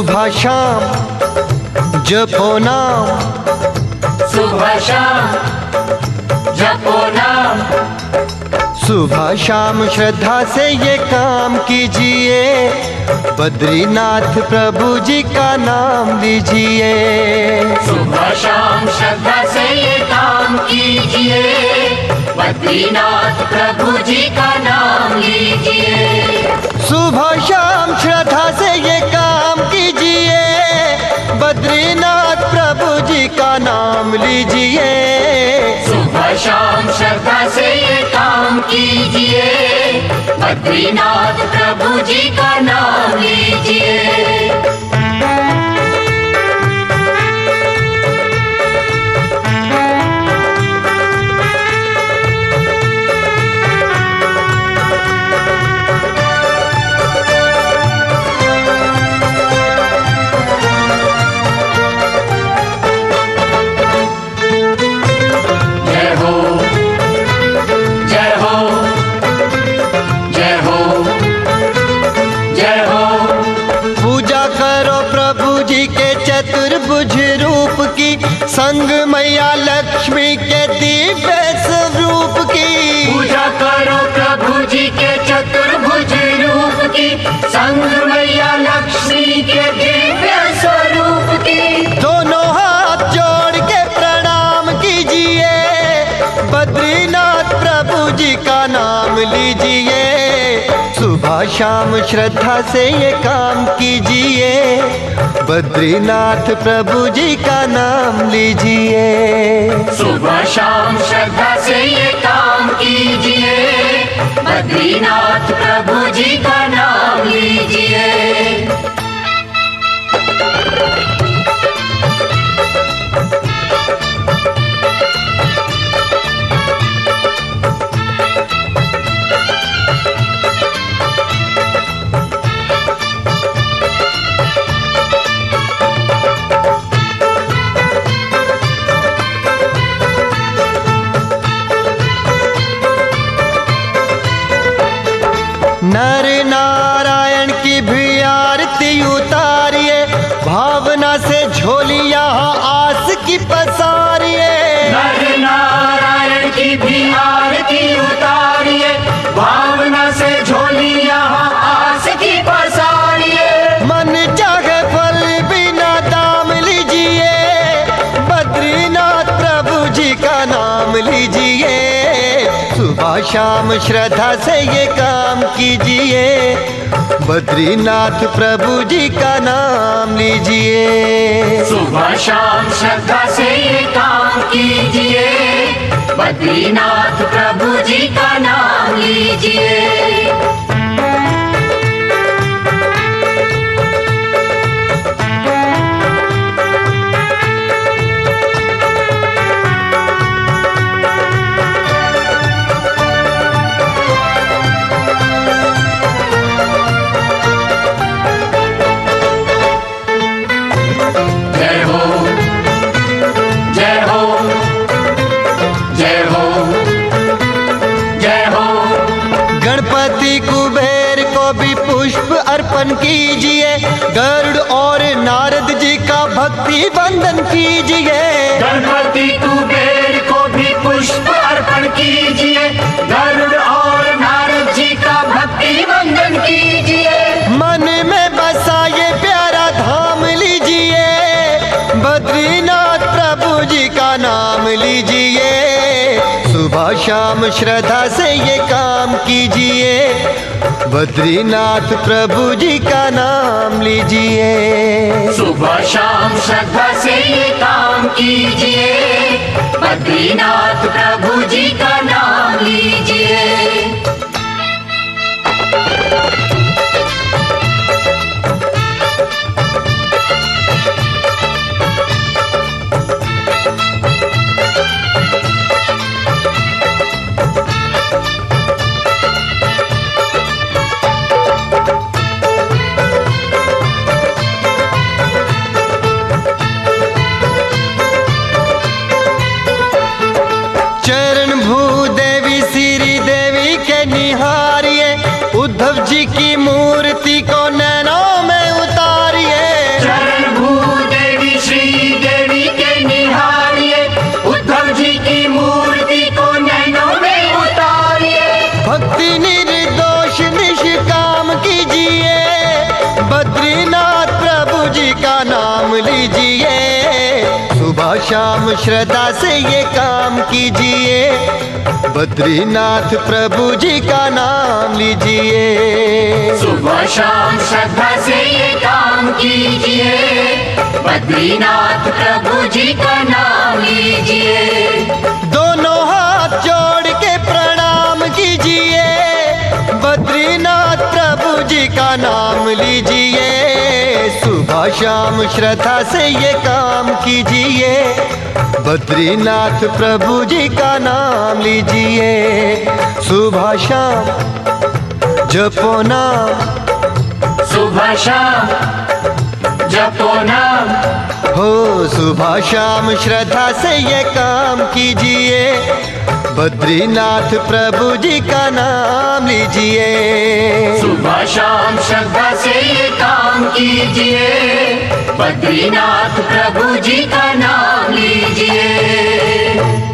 सुबह शाम जपो नाम, सुबह शाम जपो नाम, सुबह शाम श्रद्धा से ये काम कीजिए, बद्रीनाथ प्रभु जी का नाम लीजिए। सुबह शाम श्रद्धा से ये काम कीजिए, बद्रीनाथ प्रभु जी का नाम लीजिए। सुबह शाम श्रद्धा से ये काम कीजिए, बद्रीनाथ प्रभु जी का नाम लीजिए। सुबह शाम श्रद्धा से ये काम कीजिए, बद्रीनाथ प्रभु जी का नाम लीजिए। चतुर्भुज रूप की, संग मैया लक्ष्मी के दिव्य स्वरूप की। पूजा करो प्रभु जी के चतुर्भुज रूप की, संग मैया लक्ष्मी के दिव्य स्वरूप की। दोनों हाथ जोड़ के प्रणाम कीजिए, बद्रीनाथ प्रभु जी का नाम लीजिए। सुबह शाम श्रद्धा से ये काम कीजिए, बद्रीनाथ प्रभु जी का नाम लीजिए। सुबह शाम श्रद्धा से ये काम कीजिए, बद्रीनाथ प्रभु जी का नाम लीजिए। नर नारायण की भी आरती उतारिए, भावना से झोलियां आस की पसारिए। नर नारायण की भी आरती उतारिए, भावना से झोलियां आस की पसारिए। मन चाहे फल बिना दाम लीजिए, बद्रीनाथ प्रभु जी का नाम लीजिए। सुबह शाम श्रद्धा से ये काम कीजिए, बद्रीनाथ प्रभु जी का नाम लीजिए। सुबह शाम श्रद्धा से ये काम कीजिए, बद्रीनाथ प्रभु जी का नाम लीजिए। गणपति कुबेर को भी पुष्प अर्पण कीजिए, गरुड़ और नारद जी का भक्ति वंदन कीजिए। गणपति कुबेर को भी पुष्प अर्पण कीजिए, गरुड़ और नारद जी का भक्ति वंदन कीजिए। मन में बसा ये प्यारा धाम लीजिए, बद्रीनाथ प्रभु जी का नाम लीजिए। सुबह शाम श्रद्धा से ये काम कीजिए, बद्रीनाथ प्रभु जी का नाम लीजिए। सुबह शाम श्रद्धा से ये काम कीजिए, बद्रीनाथ प्रभु जी का नाम लीजिए। उद्धव जी की मूर्ति को नैनों में उतारिए। भक्ति निर्दोष निष्काम कीजिए, बद्रीनाथ प्रभु जी का नाम लीजिए। सुबह शाम श्रद्धा से ये काम कीजिए, बद्रीनाथ प्रभु जी का नाम लीजिए। सुबह शाम श्रद्धा से ये काम कीजिए, बद्रीनाथ प्रभु जी का नाम लीजिए। दोनों हाथ जोड़ के प्रणाम कीजिए, बद्रीनाथ प्रभु जी का नाम लीजिए। सुबह शाम श्रद्धा से ये काम कीजिए, बद्रीनाथ प्रभु जी का नाम लीजिए। सुबह शाम जपो नाम, सुबह शाम जपो नाम, हो सुबह शाम श्रद्धा से ये काम कीजिए, बद्रीनाथ प्रभु जी का नाम लीजिए। सुबह शाम श्रद्धा से ये काम कीजिए, बद्रीनाथ प्रभु जी का नाम लीजिए।